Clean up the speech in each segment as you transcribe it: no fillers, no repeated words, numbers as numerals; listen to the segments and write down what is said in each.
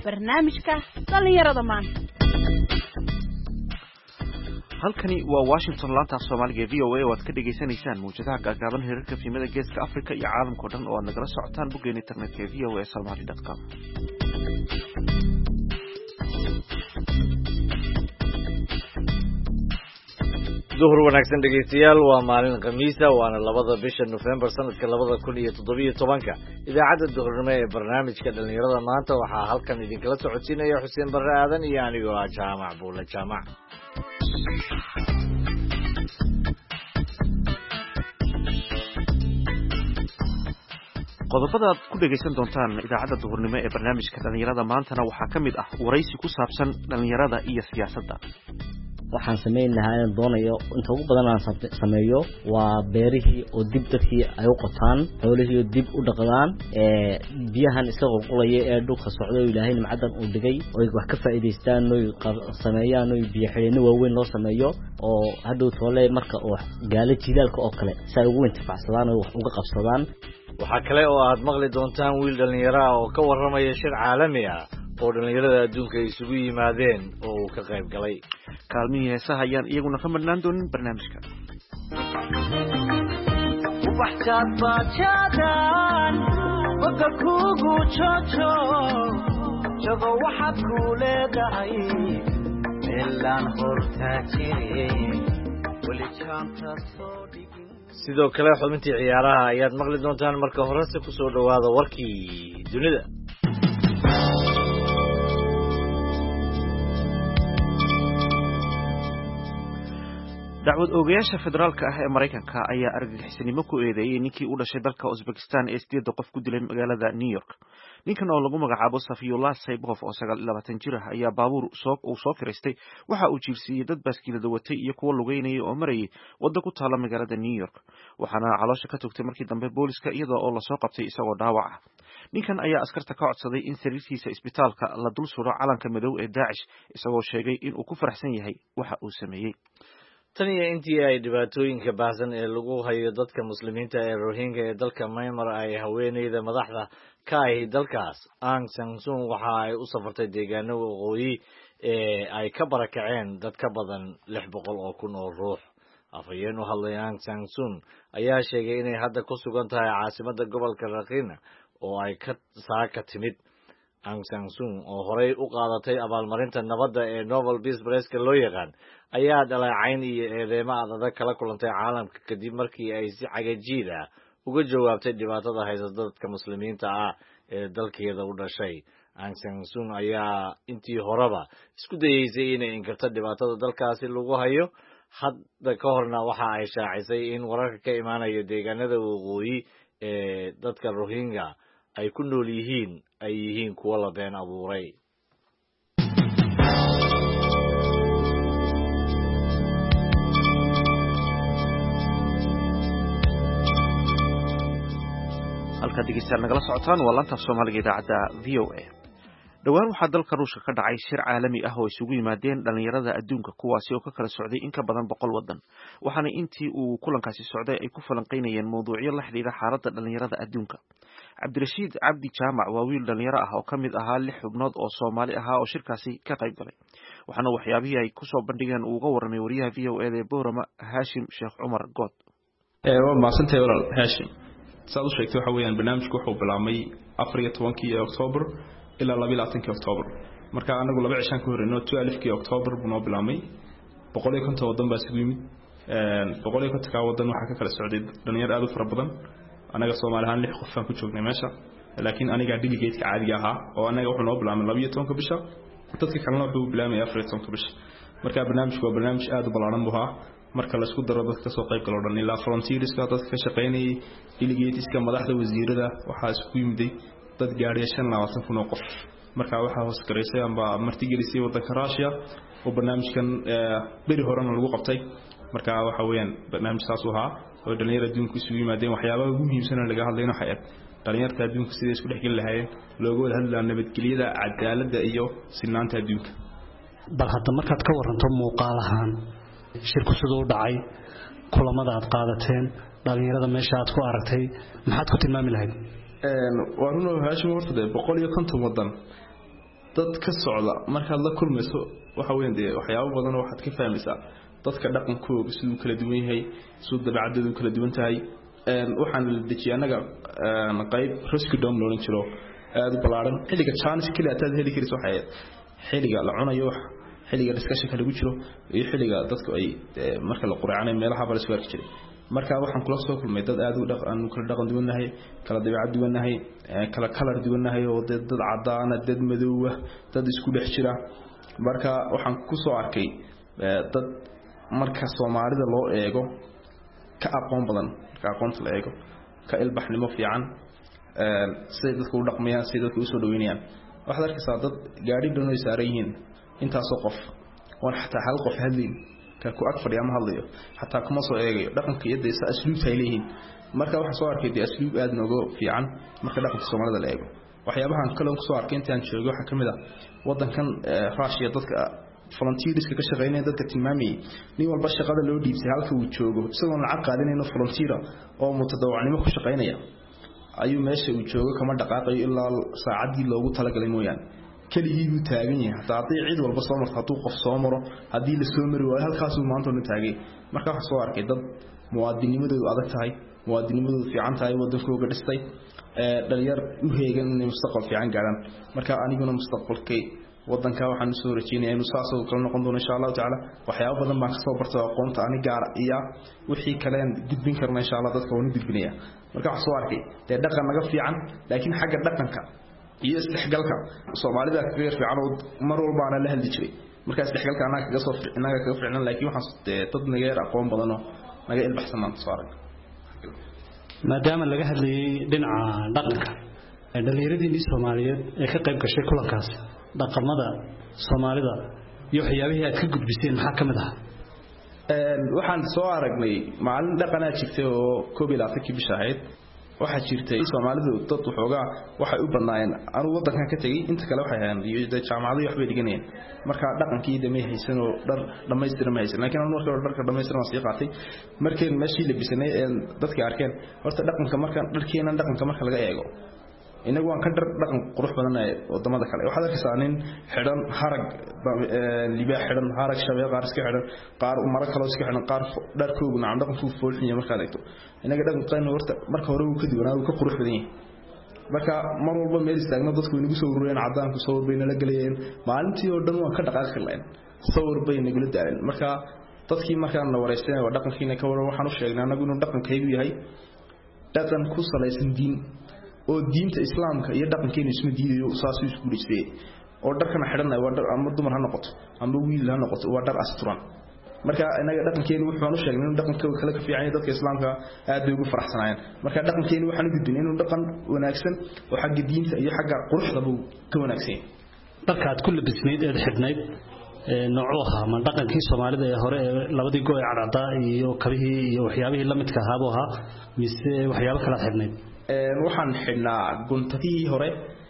barnaamijka dhalinyarada maanta. halkani waa Washington laanta Soomaaliga VOA oo aad ka dhageysanaysaan muujadaha gaagaaban heerarka filimada Geeska Afrika iyo caalamka oo dhan oo aad nagala socotaan boggeena internetka voasomali.com. duhur wanaagsan dhegeystayaal waa maalin khamiisa waana 2 bisha November sanadka 2017 idaacadda duhurnimo ee barnaamijka dhalinyarada maanta waxaa halkan idinkala socodsiinaya Xuseen Barre Aadan iyo anigoo ah Jaamac Buule Jaamac. qodobada aad ku dhageysan doontaan idaacadda duhurnimo ee barnaamijka dhalinyarada maantana waxaa ka mid ah waraysi ku saabsan dhalinyarada iyo siyaasadda. waxaan sameyn lahaa inaan doonayo inta ugu badan aan sameeyo waa beerihii oo dib dadkii ay u qotaan xoolihii oo dib u dhaqdaan biyahan iska qulqulaya ee dhulka socda oo Ilaahay nimcadan uu dhigay oo wax ka faa'iideystaan oo sameeyaan oo biyo xireen waaweyn loo sameeyo oo hadhow toole marka oo gaala jilaalka oo kale si ay ugu intifacsadaan oo wax uga qabsadaan. waxaa kale oo aad maqli doontaan wiil dhalinyaro ah oo ka warramaya shir caalami ah oo dhalinyarada adduunka isugu yimaadeen oo uu ka qayb galay. kaalmihii heesaha ayaan iyaguna ka madnaan doonin barnaamijka. waxaad baajadaan wada kugu jojo jago waxaad ku leedahay meelaan hortaa jiray wali jaanta soo dhigin. sidoo kale xubintii ciyaaraha ayaad maqli doontaan marka horese ku soo dhawaada warkii dunida. dacwad oogayaasha federaalka ah ee Mareykanka ayaa argagixisnimo ku eedeeyay ninkii u dhashay dalka Uzbekistan ee 8 qof ku dilay magaalada New York. ninkan oo lagu magacaabo Safiyullah Saipov oo 29 jir ah ayaa baabuur soo firaystay waxa uu jiirsiiyay dad baaskiilada watay iyo kuwa lugeynayay oo marayay waddo ku taala magaalada New York. waxaana caloosha ka togtay markii dambe booliska iyadoo oo la soo qabtay isagoo dhaawac ah. ninkan ayaa askarta ka codsaday in sariirtiisa isbitaalka la dul suro calanka madow ee Daesh isagoo sheegay in uu ku faraxsan yahay waxa uu sameeyay. tan iyo intii ay dhibaatooyinka baahsan ee lagu hayo dadka muslimiinta ee Rohingya ee dalka Myanmar ay haweeneyda madaxda ka ahi dalkaas Aung San Suu waxa ay u safartay deegaano waqooyi ee ay ka barakaceen dad ka badan 600,000 oo ruux. afhayeen u hadlay Aung San Suu ayaa sheegay inay hadda ku sugan tahay caasimadda gobolka Rakhine oo ay ka saaka timid. Aung San Suu oo horey u qaadatay abaalmarinta nabadda ee Nobel Peace Prize loo yaqaan ayaa dhaleecayn iyo eedeymo adag kala kulantay caalamka kadib markii ay si cagajiid ah uga jawaabtay dhibaatada haysata dadka muslimiinta ah ee dalkeeda u dhashay. Aung San Suu ayaa intii horeba isku dayeysay inay inkarto dhibaatada dalkaasi lagu hayo. hadda ka horna waxa ay shaacisay in wararka ka imaanaya deegaanada waqooyi ee dadka Rohingya ay ku nool yihiin ay yihiin kuwa la been abuuray. halka dhegeystayaal nagala socotaan waa laanta Soomaaliga idaacadda VOA. dhawaan waxaa dalka Ruushka ka dhacay shir caalami ah oo isugu yimaadeen dhalinyarada adduunka kuwaasi oo ka kala socday in ka badan 100 wadan. waxaana intii uu kulankaasi socday ay ku falanqeynayeen mowduucyo la xiriira xaaladda dhalinyarada adduunka. Cabdirashiid Cabdi Jaamac waa wiil dhalinyaro ah oo kamid ahaa 6 xubnood oo Soomaali ah oo shirkaasi ka qayb galay. waxaana waxyaabihii ay ku soo bandhigeen uu uga warramay wariyaha VOA ee Boorama Hashim Sheekh Umar Good. waa maasantay walaal Hashim. saad u sheegtay waxa weeyaan barnaamijku wuxuu bilaabmay 14 October ilaa 22 October. marka anagu 2 cishaan ka horreeyno 12 October buu noo bilaabmay. 150 wadan baa isugu yimid. 150 wadan waxa ka kala socday dhalinyaro aad u fara badan. anaga Soomaali ahaan 6 qof aan ku joognay meesha. laakiin aniga delegate ka caadiga ahaa oo anaga wuxuu noo bilaabmay 12 bisha. dadka kalena wuxuu bilaabmay 14 bisha. marka barnaamijku waa barnaamij aad u ballaaran buu ahaa. marka la isku daro dadka soo qayb galo dhan ilaa volunteerska dadka ka shaqeynayay delegateska madaxda wasiirada waxa isku yimiday dad gaariya 25,000 oo qof. marka waxa hoos gareysay amba martigelisay wadanka Russia oo barnaamijkan beri horena lagu qabtay. marka waxa weeyaan barnaamij saas u ahaa oo dhalinyarada adduunka isugu yimaadeen waxyaabaha ugu muhiimsan ee laga hadlayno waxay dhalinyarada adduunka sidii isku dhexgal lahaayeen looga wada hadlaa nabadgelyada cadaaladda iyo sinaanta adduunka. bal hadda markaad ka waranto muuqaalahan shirku sidoo u dhacay kulamada aad qaadateen dhalinyarada meesha aad ku aragtay maxaad ku tilmaami lahayd؟ waa runoo Hashim horta 150 wadan dad ka socda markaad la kulmayso waxa weyn dee waxyaabo badan waxaad ka fahmaysaa dadka dhaqankooda sidoo kala duwan yahay soo dabeecadoodu kala duwan tahay waxaan la dejiyay anaga qayb rescue dome loo jiro aad u balaaran xilliga chance kale aad heli karayso waxay xilliga la cunayo xilliga discussion lagu jiro iyo xilliga dadku ay marka la quraacanayo meelaha bal isku arki jiray marka waxaan kula soo kulmay dad aad u dhaqan duwanahay kala dabeecad duwanahay kala color duwanahay oo dad cadaan dad madow dad isku dhex jira marka waxaan ku soo arkay dad marka Soomaalida loo eego ka aqoon badan ka aqoonta la eego ka ilbaxnimo fiican sida dadku u dhaqmayaan sida dadku u soo dhaweynayaan waxaad arkaysaa dad gaari dhanay saaran yihiin intaas oo qof oo xataa hal qof hadlin ka ku ag fadhiya ma hadlayo xataa kuma soo eegayo dhaqanka iyo deesa asluubta ay leeyihiin marka waxa soo arkay asluub aad nooga fiican marka dhaqanka Soomaalida la eego waxyaabahan kale oo soo arkay intaan joogo waxa kamid ah wadankan Russia dadka volunteers ka shaqeynaya dadka tilmaamay nin walba shaqada loo dhiibtay halka uu joogo isagoo lacag qaadanayna volunteer oo mutadawacnimo ku shaqeynaya ayuu meesha uu joogo kama dhaqaaqayo ilaa saacadii loogu talagalay mooyaan keligii uu taagan yahay haddii cid walba soo marto hadduu qof soo maro haddii la soo mari waayo halkaas uu maanta u taagay marka waxa soo arkay dad muwaadinimadoodu adag tahay muwaadinimadoodu fiican tahay wadankooda dhistay dhalinyar u heegan inay mustaqbal fiican gaaraan marka aniguna mustaqbalkay wadanka waxaan soo rajeynayaa inuu saas oo kala noqon doono insha Allah taala waxyaabo badan baan ka soo bartay aqoonta ani gaar iyo wixii kale aan gudbin karno insha Allah dadka waan gudbinaya marka wax soo arkay dhaqan naga fiican laakiin xagga dhaqanka iyo isdhexgalka Soomaalida ka fiican oo mar walba aan la hadli jiray marka isdhexgalka anaga kaga soo inaga kaga fiican laakiin waxaan dad naga yar aqoon badan oo naga ilbaxsanaan soo arkay maadaama laga hadlayay dhinaca dhaqanka dhalinyarada Soomaaliyeed ee ka qayb gashay kulankaas dhaqamada Soomaalida iyo waxyaabihii aad ka gudbiseen maxaa kamid ah waxaan soo aragnay maalin dhaqan ah jirtay oo 12 bisha ahayd waxa jirtay Soomaalidu dad waxoogaa waxay u badnaayeen anu wadankan ka tagay inta kale waxay hayaan iyo jaamacadaha wax bay dhiganayeen marka dhaqankii damay haysan oo dhar dhameystiran ma haysan laakiin anu markaa dharka dhameystiran sii qaatay markeen meeshii la bisanay dadka arkeen horta dhaqanka marka laga eego inagu waan ka dhaqan qurux badan wadamada kale waxaad arkaysaa nin xiran harag libaax xiran harag shabeeq qaar iska xiran qaar mara kale iska xiran qaar dharkoodu nacam dhaqanku foolxiyo marka aad eegto inaga dhaqan horta marka hore uu ka diiwanaa uu ka qurux badan yahay marka mar walba meel istaagna dadku inagu soo urureen cadaanku soo bayna la galayeen maalintii oo dhan waan ka dhaqaaqi lahayn sawir bay nagu la daaleen marka dadkii markaan la wareystay waa dhaqankiina ka waran waxaan u sheegnay anagu inuu dhaqankaygu yahay dhaqan ku salaysan diin oo diinta islaamka iyo dhaqankeena isma diidayo saas isku dhigtay oo dharkana xidhanay waa dhar ama dumar ha noqoto ama wiil ha noqoto waa dhar asturan marka inaga dhaqankeena wuxuu u sheegnay inuu dhaqanka kale ka fiican yahay dadka islaamka aad bay ugu faraxsanayeen marka dhaqankeena waxaan u gudbin inuu dhaqan wanaagsan oo xagga diinta iyo xagga quruxda buu ka wanaagsan dharka aad ku labisnayd ee xidhnayd noocaha ma dhaqankii Soomaalida ee hore labadii gooy cadada iyo kabihii iyo waxyaabihii la midka ahaa mise waxyaabo kala xidhnayd waxaan xidhnaa guntadii hore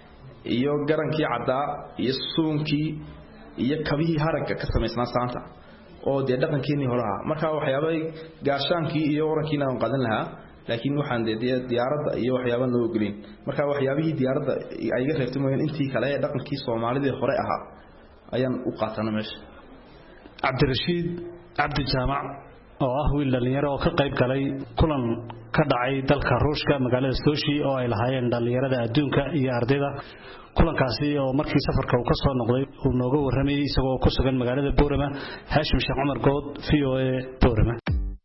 iyo garankii cadaa iyo suunkii iyo kabihii haragga ka samaysnaa saanta oo dee dhaqankeennii hore ah marka waxyaabay gaashaankii iyo orankiina aan qadan lahaa laakiin waxaan diyaaradda iyo waxyaabo noo gelin marka waxyaabihii diyaaradda ay iga reebtay mooyaan intii kale ee dhaqankii Soomaalida hore ahaa ayaan u qaatanay meesha Cabdirashiid Cabdi Jaamac oo ah wiil dhalinyaro oo ka qayb galay kulan ka dhacay dalka Ruushka magaalada Sochi oo ay lahaayeen dhalinyarada adduunka iyo ardayda kulankaasi oo markii safarka uu ka soo noqday uu nooga warramay isagoo ku sugan magaalada Boorama Haashim Sheekh Cumar Good VOA Boorama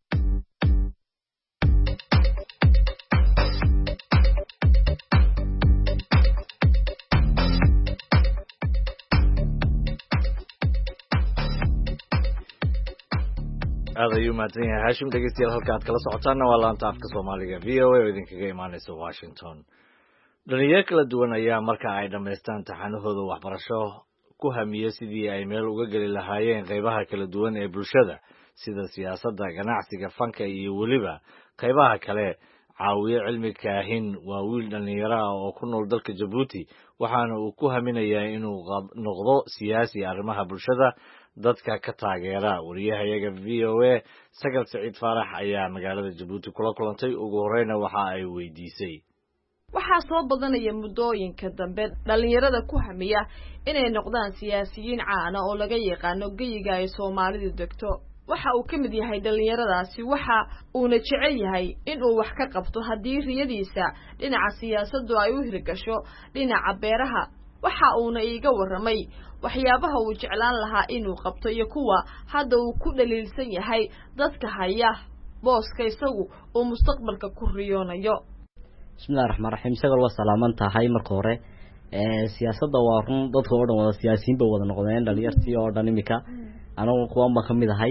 aad ayuu mahadsan yahay Haashim dhegeystayaal halka aad kala socotaana waa laanta afka Soomaaliga VOA oo idinkaga imaanaysa Washington dhalinyaro kala duwan ayaa marka ay dhameystaan taxanahooda waxbarasho ku hamiya sidii ay meel uga geli lahaayeen qaybaha kala duwan ee bulshada sida siyaasadda ganacsiga fanka iyo weliba qaybaha kale caawiye cilmi kaahin waa wiil dhalinyaro ah oo ku nool dalka Djibouti waxaana uu ku haminayaa inuu noqdo siyaasi arrimaha bulshada dadka ka taageera wariyahayaga VOA Sagal Saciid Faarax ayaa magaalada Djibouti kula kulantay ugu horeyna waxa ay weydiisay waxaa soo badanaya muddooyinka dambe dhalinyarada ku hamiya inay noqdaan siyaasiyiin caana oo laga yaqaano geyiga ay Soomaalidu degto waxa uu kamid yahay dhalinyaradaasi waxa uuna jecel yahay in uu wax ka qabto hadii riyadiisa dhinaca siyaasaddu ay u hirgasho dhinaca beeraha waxa uuna iiga waramay waxyaabaha uu jeclaan lahaa inuu qabto iyo kuwa hadda uu ku dhaliilsan yahay dadka haya booska isagu oo mustaqbalka ku riyoonayo. bismillaahir rahmaanir rahiim sagal wa salaamanta hay marka hore siyaasadda waa run dadka oo dhan wada siyaasiyiin bay wada noqdeen dhalinyartii oo dhan imika anagu kuwa ma kamid ahay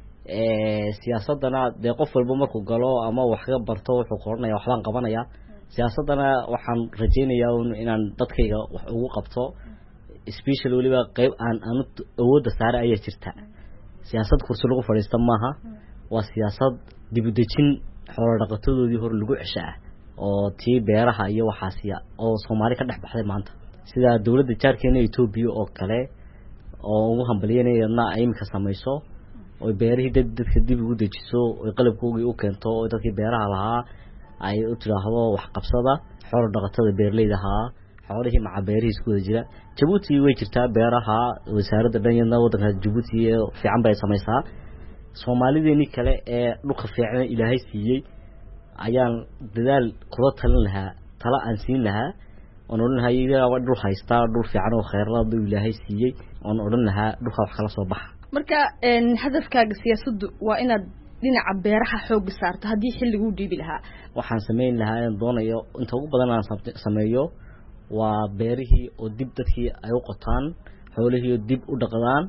siyaasadana de qof walba markuu galo ama wax ka barto wuxuu qoranayaa waxbaan qabanaya siyaasadana waxaan rajeynayaa inaan dadkayga wax ugu qabto especially waliba qayb aan awoodda saare ayaa jirta siyaasad kursi lagu fadhiisto maaha waa siyaasad dib u dejin xoolo dhaqatadoodii hor lagu ceshaa oo tii beeraha iyo waxaasiya oo Soomaali ka dhex baxday maanta sida dawladda jaarkeena Itoobiya oo kale oo ugu hambalyeynayna ay imika samayso oo beerihii dadka dib ugu dejiso oo qalabkoodii u keento oo dadkii beeraha lahaa ay u tiraahdo wax qabsada xoolo dhaqatada beerleyda ahaa xoolihii maca beerihii isku wada jira Djibouti way jirtaa beeraha wasaaradda dhanyada wadanka Djibouti fiican bay samaysaa Soomaalideeni kale ee dhulka fiican Ilaahay siiyay ayaan dadaal kula talin lahaa tala aan siin lahaa oo oran hay'adaha waa dhul haysta dhul fiican oo khayraad uu Ilaahay siiyay oo oran lahaa dhulka wax kala soo baxa marka hadafkaaga siyaasaddu waa inaad dhinaca beeraha xoog saarto hadii xilligu dhiibi lahaa waxaan sameyn lahaa in doonayo inta ugu badan aan sameeyo waa beerihii oo dib dadkii ay u qotaan xoolihii dib u dhaqdaan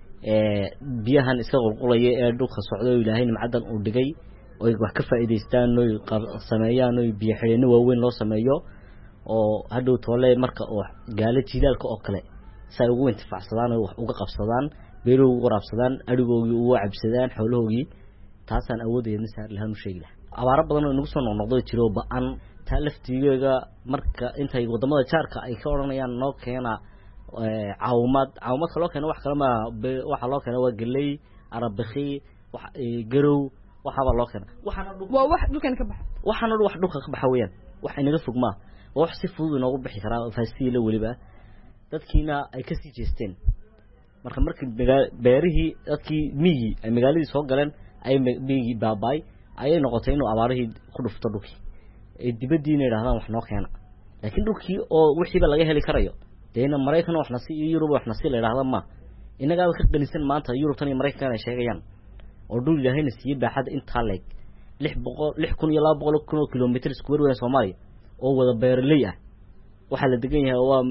biyahan iska qulqulaya ee dhulka socdo Ilaahay nimcadan uu dhigay oo wax ka faa'iideystaan oo sameeyaan oo biyo xireenno waaweyn loo sameeyo oo hadhow toole marka oo gaala jilaalka oo kale say ugu intifacsadaan oo wax uga qabsadaan beeruhu ugu waraabsadaan arigoogii ugu cabsadaan xoolahoogii taasaan awoodayna saar lahaan u sheegi lahaa abaaro badan oo nagu soo noqnoqdo jiro ba'an taa laftigeega marka intay wadamada jaarka ay ka oranayaan noo keena caawimad loo keeno wax kale ma waxa loo keeno waa galay arabakhi wax garow waxaba loo keena waa wax dhulkan ka baxa waxana wax dhulka ka baxa weeyaan wax inaga fogmaa wax si fudud inoogu bixi karaa faasiile waliba dadkiina ay ka sii jeesteen markii beerihii dadkii miyi ay magaaladii soo galeen ay miyi baabay ayay noqotay inuu abaarihii ku dhufto dhulkii ee dibadiina yiraahdaan wax noo keena laakiin dhulkii oo wixiiba laga heli karayo deena Mareykan waxna si Yurub waxna si la yiraahdo ma inaga ka qanisan maanta Yurub tan iyo Mareykan ay sheegayaan oo dhul Ilaahayna siiyay baaxad inta leeg 6,200 kilomitir square weyn Soomaaliya oo wada beerley ah waxa la degan yahay waa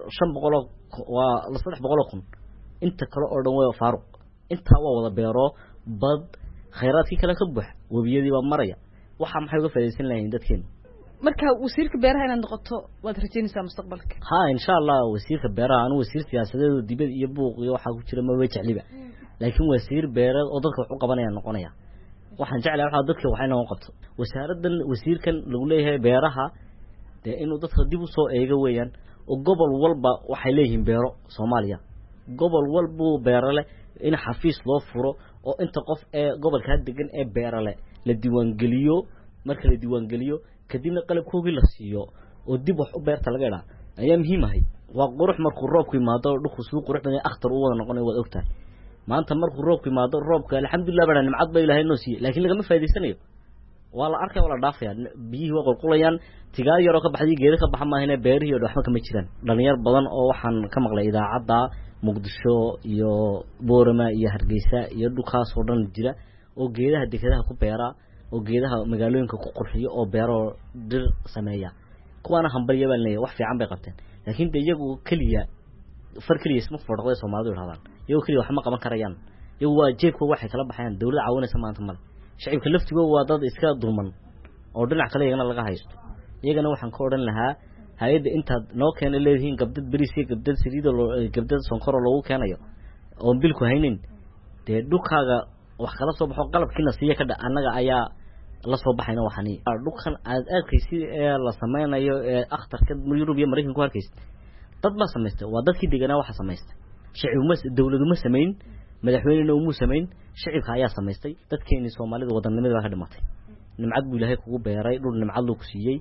500 waa 300 inta kale oo dhan way faaruq inta waa wada beero bad khayraadkii kala ka buux wabiyadii waa maraya waxa maxay uga faa'iideysan lahayn dadkeen marka wasiirka beeraha inaad noqoto waad rajaynaysaa mustaqbalka ha insha Allah wasiirka beeraha anu wasiir siyaasadeed dibad iyo buuq iyo waxa ku jira ma way jecliba laakiin wasiir beeraha oo dadka wax u qabanaya noqonaya waxaan jeclahay waxa dadka waxayna u qabto wasaaraddan wasiirkan lagu leeyahay beeraha inuu dadka dib u soo eego weeyaan oo gobol walba waxay leeyihiin beero Soomaaliya gobol walba beerale in xafiis loo furo oo inta qof ee gobolka degan ee beerale la diiwaan geliyo marka la diiwaan geliyo kadibna qalabkoodii la siiyo oo dib wax u beerta laga ilaa ayaa muhiim ah waa qurux markuu roobku yimaado dhulku soo qurux badan akhtar u wada noqonay wada ogtahay maanta markuu roobku yimaado roobka alxamdulillah bana nimcad bay Ilaahay noo siiyay laakiin laga ma faa'iideysanayo wala arkay wala dhaafaya biyihii waa qulqulayaan tigaar yar oo ka baxday geedo ka baxa maahina beerihii oo waxba kama jiraan dhalinyar badan oo waxaan ka maqlay idaacada Muqdisho iyo Boorama iyo Hargeysa iyo dhulkaas oo dhan jira oo geedaha dekedaha ku beera oo geedaha magaalooyinka ku qurxiyo oo beero dhir sameeya kuwana hambalyo baan leeyahay wax fiican bay qabteen laakiin iyagu kaliya farkaliya isma fadhiyo Soomaalidu raadaan iyagu kaliya wax ma qaban karayaan iyagu waa jeebka waxay kala baxayaan dawladda caawinaysa maanta mal shacabka laftigooda waa dad iska dulman oo dhinac kale iyagana laga haysto iyagana waxaan ka oran lahaa hay'adda intaad noo keenay leeyihiin gabdad bariisiga gabdad saliido gabdad sonkor lagu keenayo oo bilku haynin dhulkaaga wax kala soo baxo qalabkiina siiya ka anaga ayaa la soo baxayna waxani dhulkan aad arkaysid ee la sameeyo ee akhtarka Yurub iyo Mareykan ku arkaysid dad ba sameystay waa dadkii deganaa waxa sameystay shacabku dawladdu ma sameyn madaxweynaha uu sameyn shacabka ayaa sameystay dadkeenii Soomaalida wadannimada waa ka dhimatay nimcad buu Ilaahay kugu beeray dhul nimcad loo ku siiyay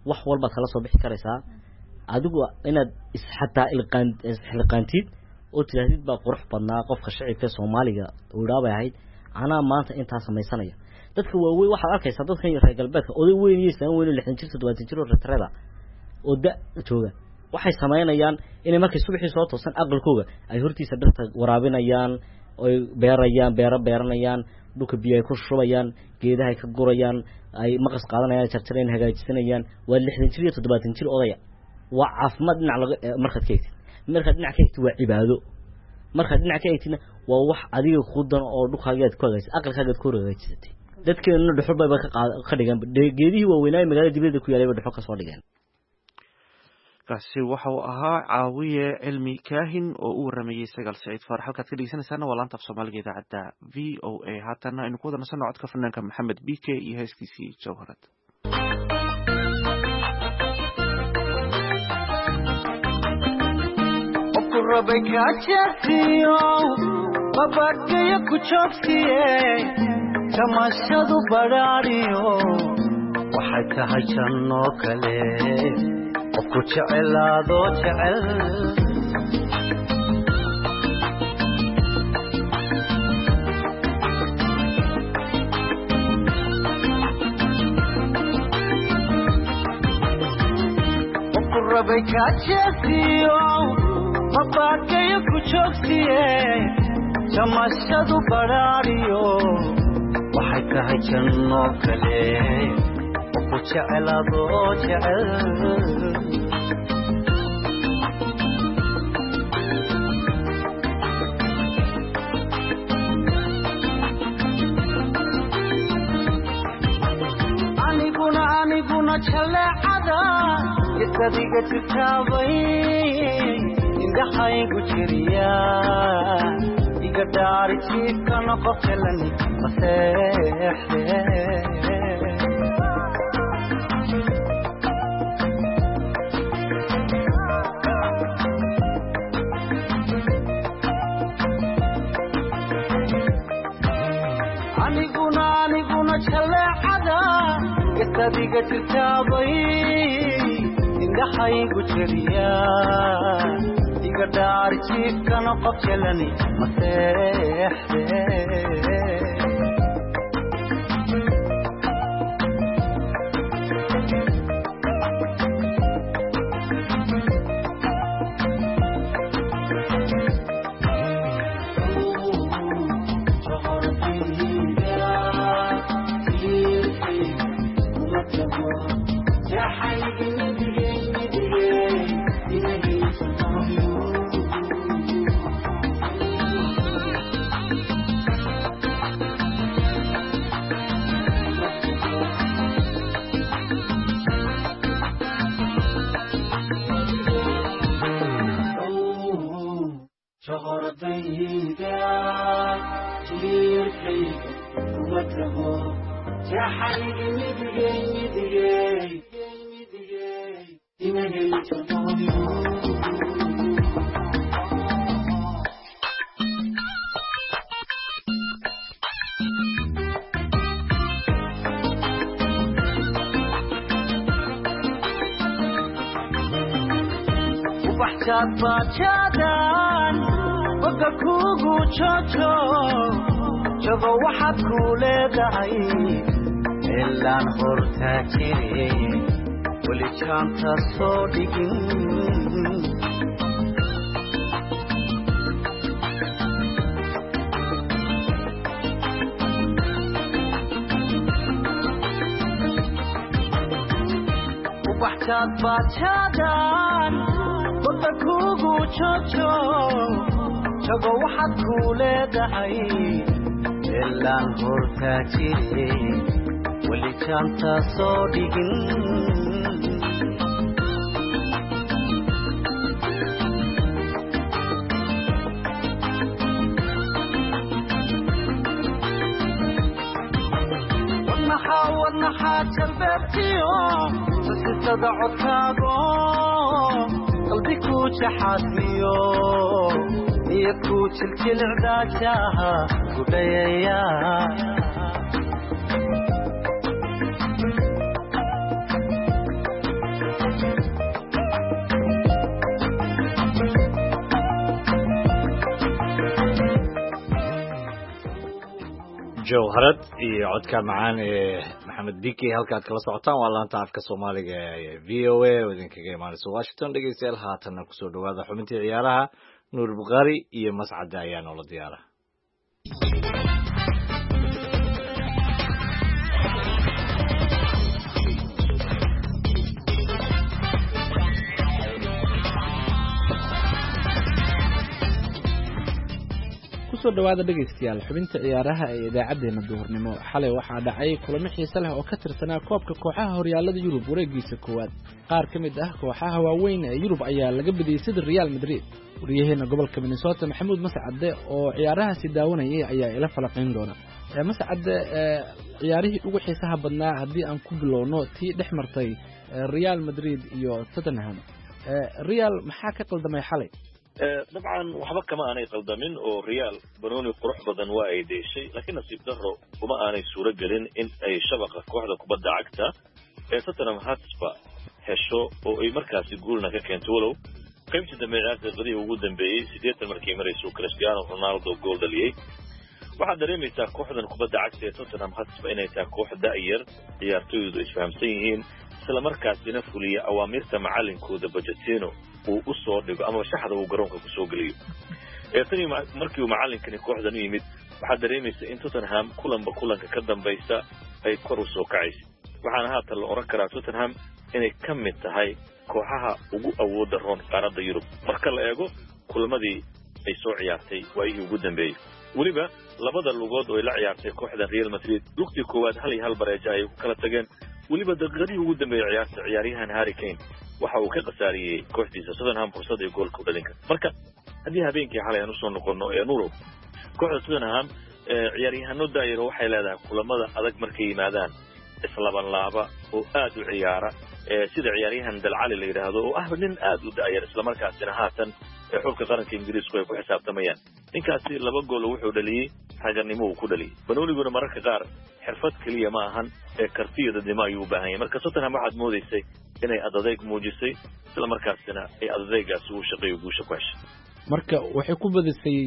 wax walba kala soo bixi karaysaa adigu inaad xataa ilqaantid oo tiraahid baa qurux badnaa qofka shacabka Soomaaliga oo dhaabay ahayd ana maanta inta samaysanaya dadka waaweyn waxa arkaysa dadka reer galbeedka oo weyn yeesan weyn 60 jir 70 jir oo retrada oo da jooga waxay sameynayaan inay markay subaxii soo toosan aqalkooga ay hortiisa dhirta waraabinayaan oo beeranayaan dhulka biyo ay ku shubayaan geedaha ay ka gurayaan ay maqas qaadanayaan jarjareen hagaajisanayaan waa 60 jir iyo 70 jir odaya waa caafimaad dhinac markaad ka eegtid waa cibaado markaad dhinac ka eegtidna waa wax adiga ku dan oo dhulkaaga ku hagaajisay aqalkaaga ku hagaajisay dadkeena dhuxul bay ka dhigan geedihii waaweynaa magaalada dibadda ku yaalay dhuxul ka soo dhigeen kaasi waxa uu ahaa caawiye cilmi kaahin oo uu waramayay Sagaal Saciid Faarax halkaad ka dhegeysanaysaana waa laanta Soomaaliga idaacadda VOA haatana aynu ku wada nasan codka fanaanka Maxamed BK iyo heeskiisii Jawharad Rabeka chasiyo babagaya kuchofsiye tamashadu badariyo waxay tahay janno kale qofku jecelaado jecel Rabeka chasiyo babagaya kuchofsiye tamashadu badariyo waxay tahay janno kale qofku jecelaado jecel aniguna jaleecada isadiga jirtaabay indhahaygu jiriya iga dhaari jiifkana qofkelani maseexde aniguna jaleecada isadiga jirtaabay indhahaygu jiriya iga dhaari jiifkana qofkelani maseexde bajadan wada kugu jojo jago waxaad ku leedahay ilaan horta jire wali jaanta soo dhigin bajadan wada kugu jojo jago waxaad ku leedahay ilaan horta jire wali jaanta soo dhigin wadnaxaa jalbeebtiyo sasisada codkaago qalbi ku jaxaasmiyo iyo ku jiljilcdaajaha gudhayaya jawharad iyo codka macaan ee maxamed diki halkaad kala socotaan waa laanta afka soomaaliga ee v o a oo idinkaga imaanaysa washington dhegeystayaal haatanna kusoo dhawaada xubintii ciyaaraha nuur bukhaari iyo mascade ayaa noola diyaara dhawaada dhegeystayaal xubinta ciyaaraha ee idaacadeena duhurnimo xalay waxaa dhacay kulamo xiiso leh oo ka tirsanaa koobka kooxaha horyaalada Yurub wareegiisa koowaad qaar ka mid ah kooxaha waaweyn ee Yurub ayaa laga badiyay sida Real Madrid wariyaheena gobolka Minnesota Maxamuud Mascade oo ciyaarahaasi daawanayay ayaa ila falaqeyn doona Mascade ciyaarihii ugu xiisaha badnaa haddii aan ku bilowno tii dhex martay Real Madrid iyo Tottenham Real maxaa ka qaldamay xalay طبعا waxba kama aanay qaldamin oo Real banooni qurux badan waa ay deeshay laakiin nasiib darro kuma aanay suura galin in ay shabaqa kooxda kubadda cagta ee Tottenham Hotspur hesho oo ay markaasi guulna ka keento walow qaybta dambe ciyaarta ugu dambeeyay 80 markii marayso Cristiano Ronaldo gool dhaliyay waxaa dareemaysaa kooxdan kubadda cagta ee Tottenham Hotspur inay tahay koox da'yar ciyaartooydu isfahamsan yihiin isla markaasina fuliya awaamirta macallinkooda Pochettino uu u soo dhigo ama shaxda uu garoonka ku soo galiyo tani markii uu macallinkani kooxdan u yimid waxaa dareemaysaa in Tottenham kulanka ka dambaysa ay kor u soo kacayso waxaana haatan la oran karaa Tottenham inay ka mid tahay kooxaha ugu awoodda roon qaaradda Yurub marka la eego kulamadii ay soo ciyaartay waayihii ugu dambeeyay weliba labada lugood oo ay la ciyaartay kooxda Real Madrid lugtii koowaad hal iyo hal bareejo ay ku kala tageen weliba daqiiqadii ugu dambeeyay ciyaarta ciyaaryahan Harry Kane waxa uu ka qasaariyay kooxdiisa Tottenham fursad ay gool ku dhalin karto marka haddii habeenkii xalay aan u soo noqono ee Nuuro kooxda Tottenham ciyaaryahanno daayiro waxay leedahay kulamada adag markay yimaadaan islaban laaba oo aad u ciyaara sida ciyaaryahan Dalcali la yiraahdo oo ah nin aad u daayir isla markaasina haatan xulka qaranka Ingiriiska ay ku xisaabtamayaan ninkaasi laba gool wuxuu dhaliyay haganimo uu ku dhaliyay banooniguna mararka qaar xirfad kaliya ma ahan kartiyada dima ayuu u baahan yahay marka Tottenham waxaad moodaysay inay adadayg muujisay isla markaasina ay adadaygaasi u shaqeeyo guusha ku heshay marka waxay ku badisay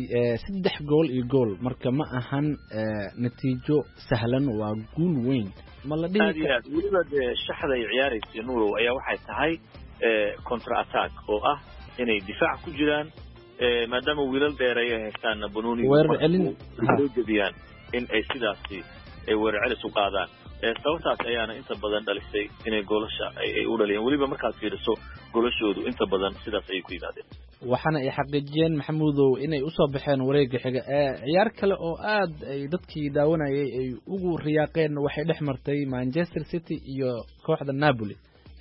3 gool iyo gool marka ma ahan natiijo sahlan waa guul weyn ma la dhihi karaa weliba shaxda ay ciyaaraysay Nuuro ayaa waxay tahay counter attack oo ah inay difaac ku jiraan maadaama wiilal dheereeyo haystaan banooni weerar celin jabiyaan in ay sidaasi ay weerar celis u qaadaan sababtaas ayaana inta badan dhalisay inay goolasha ay u dhaliyeen weliba markaad fiiriso goolashoodu inta badan sidaas ay ku yimaadeen waxaana ay xaqiijiyeen Maxamuudow inay u soo baxeen wareegga xiga ciyaar kale oo aad ay dadkii daawanayay ay ugu riyaaqeen waxay dhex martay Manchester City iyo kooxda Napoli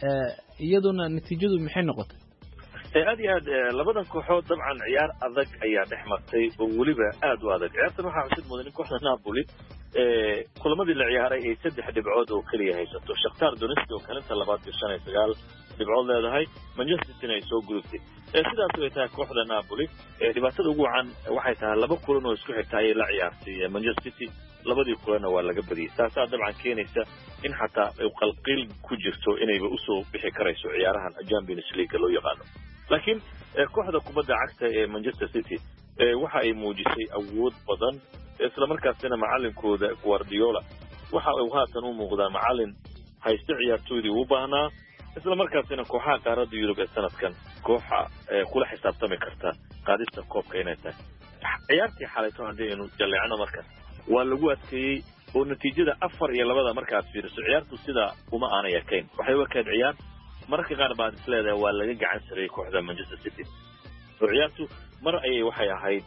iyaduna natiijadu maxay noqotay aad iyo aad labadan kooxood dabcan ciyaar adag ayaa dhex martay oo weliba aad u adag ciyaartan waxaa xusid mudan in kooxda Napoli kulamadii la ciyaaray ay 3 dhibcood oo kaliya haysato Shakhtar Donetsk oo kaalinta labaad gashan 9 dhibcood leedahay Manchester City ay soo gudubtay sidaas way tahay kooxda Napoli dhibaatada ugu wacan waxay tahay laba kulan oo isku xigta ay la ciyaartay Manchester City labadii kulanna waa laga badiyay taasoo dabcan keenaysa in xataa ay qalqiil ku jirto inayba u soo bixi karayso ciyaarahan Champions League loo yaqaano laakiin kooxda kubadda cagta ee Manchester City waxa ay muujisay awood badan isla markaasina macallinkooda Guardiola waxa uu haatan u muuqdaa macallin haysta ciyaartooydii u baahnaa isla markaasina kooxaha qaaradda Yurub ee sanadkan kooxa kula xisaabtami karta qaadista koobka inay tahay ciyaartii xalayto hadii inuu jaleecno marka waa lagu adkeeyay oo natiijada 4-2 markaad fiiriso ciyaartu sida uma aanay ekayn waxay wakaad ciyaar marka qaar baad isleedahay waa laga gacan saray kooxda Manchester City ciyaartu mar ayay waxay ahayd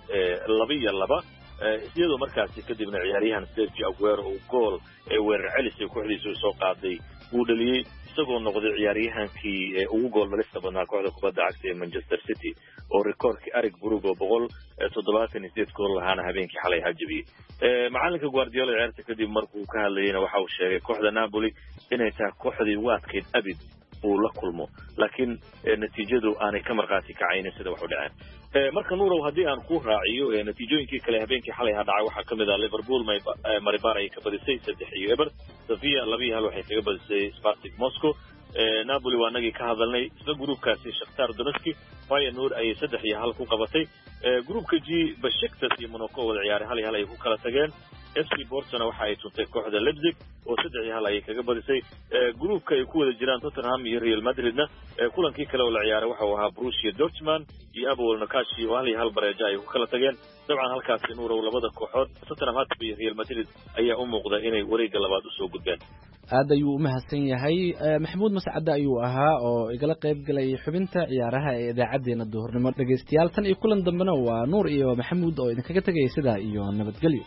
2-2 iyadoo markaasi kadibna ciyaaryahan Sergio Aguero oo gool weerar celis kooxdiisu soo qaaday uu dhaliyay isagoo noqday ciyaaryahankii ugu gool dhalista badnaa kooxda kubadda cagta ee Manchester City oo rikoorkii Eric Brugo 178 gool lahaana habeenkii xalay hajabiyay macallinka Guardiola ciyaarta kadib markuu ka hadlayna waxa uu sheegay kooxda Napoli inay tahay kooxdii ugu adkeyd abid uu la kulmo laakiin natiijadu aanay ka marqaati kacaynin sida wax u dhaceen marka Nuuro haddii aan ku raaciyo natiijooyinkii kale habeenkii xalay dhacay waxa kamid ah Liverpool Maribor ay ka badisay 3-0 Sofia 2-1 waxay kaga badisay Spartak Moscow Napoli waa nagi ka hadalnay isla gruubkaasi Shakhtar Donetsk Feyenoord ay 3-1 ku qabatay gruubka G Besiktas iyo Monaco wada ciyaaray 1-1 ay ku kala tageen FC Portona waxa ay tuntay kooxda Leipzig oo 3-1 ay kaga badisay groupka ay ku wada jiraan Tottenham iyo Real Madridna kulankii kale oo la ciyaaray waxa uu ahaa Borussia Dortmund iyo Abol Nakashi oo hal bareejo ay ku kala tageen dabcan halkaas nuurow labada kooxood Tottenham Hotspur iyo Real Madrid ayaa u muuqda inay wareegga labaad u soo gudbeen aad ayuu u mahadsan yahay maxamuud mascade ayuu ahaa oo igala qayb galay xubinta ciyaaraha ee idaacadeena duhurnimo dhageystayaal tan iyo kulan dambena waa nuur iyo maxamuud oo idinkaga tagay sidaa iyo nabadgelyo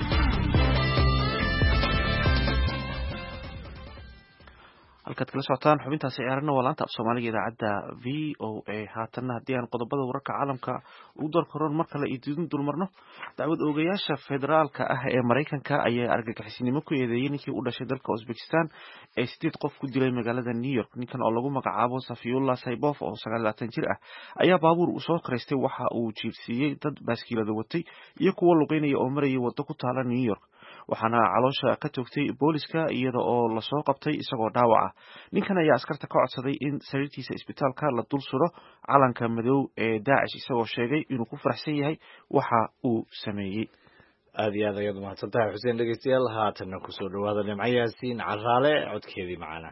halkaad kala socotaan xubintaasi ciyaarana waa laanta af soomaaliga idaacadda v o a haatanna haddii aan qodobada wararka caalamka ugu doorkaroon mar kale idin dulmarno dacwad oogayaasha federaalka ah ee maraykanka ayaa argagixisnimo ku eedeeyey ninkii u dhashay dalka Uzbekistan ee 8 qof ku dilay magaalada New York ninkan oo lagu magacaabo Safiyullah Saipov oo 29 jir ah ayaa baabuur u soo kareystay waxa uu jiirsiiyey dad baaskiilada watay iyo kuwa luqeynaya oo marayay waddo ku taala New York waxaana caloosha ka toogtay booliska iyada oo la soo qabtay isagoo dhaawac ah ninkan ayaa askarta ka codsaday in sariirtiisa isbitaalka la dul suro calanka madow ee Daesh isagoo sheegay inuu ku faraxsan yahay waxa uu sameeyay aad iyo aad ayaad mahadsantahay xuseen dhegeystayaal haatanna ku soo dhawaada Nimco Yaasiin Caraale codkeedii macana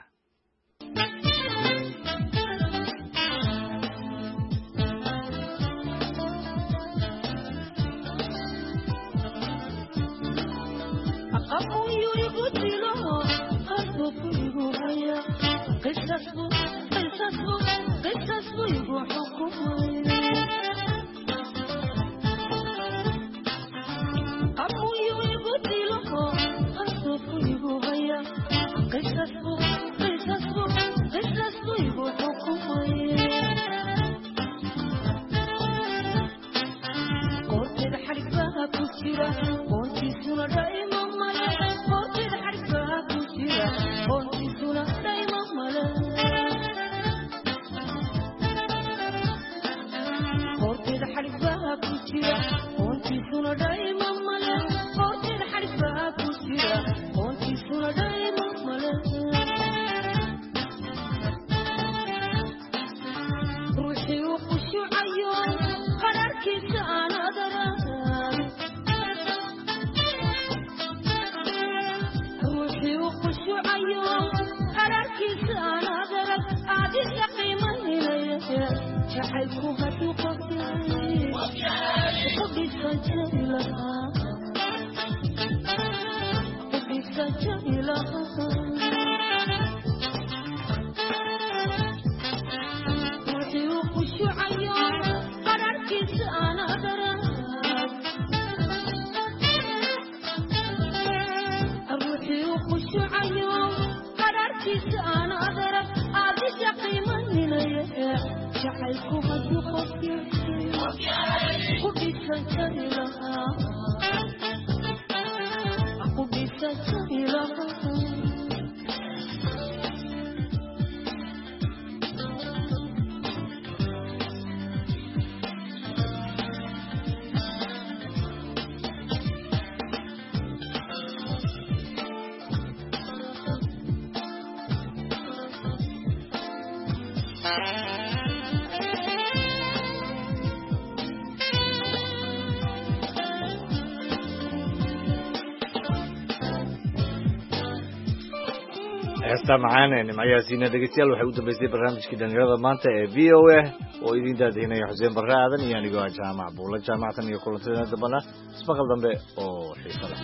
heesta macaan Nimco Yaasiin dhegeystayaal waxay u dambeysay barnaamijkii dhalinyarada maanta ee VOA oo idin daadihinaya Xuseen Barre Aadan iyo anigoo Jaamac Buula jaamacatan iyo kulantadeena dambana ismaqal dambe oo xiiso leh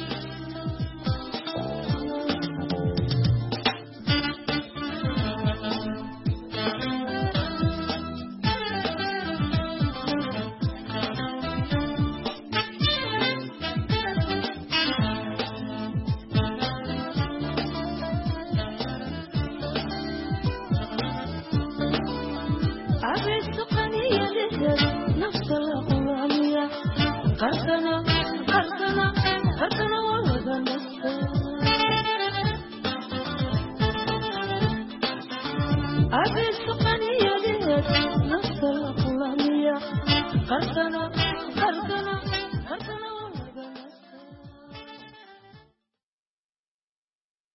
أبي السقني يا نفس الأقلامية قرصنا